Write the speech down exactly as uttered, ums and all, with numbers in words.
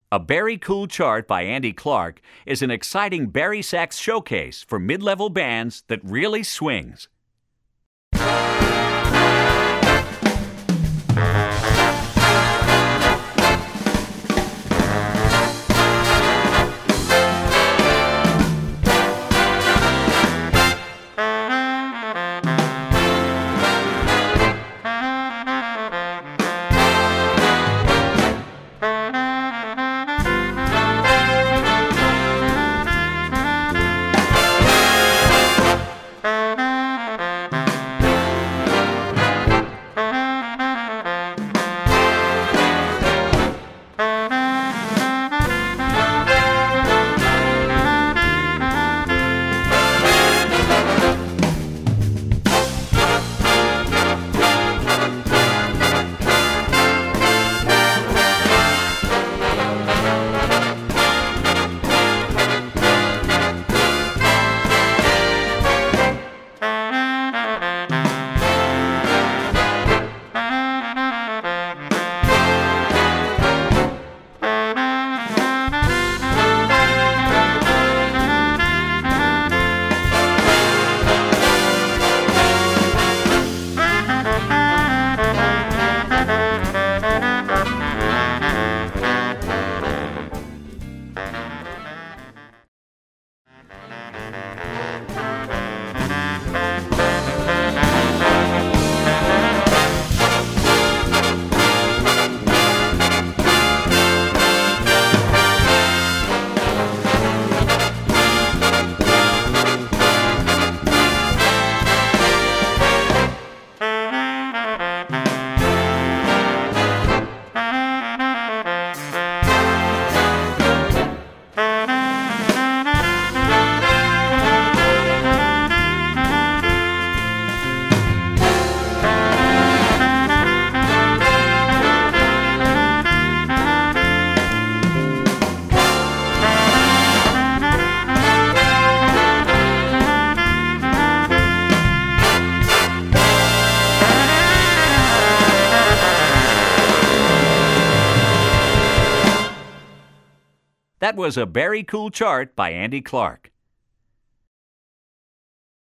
A Berry Cool Chart by Andy Clark is an exciting Berry sax showcase for mid-level bands that really swings. That was A Berry Cool Chart by Andy Clark.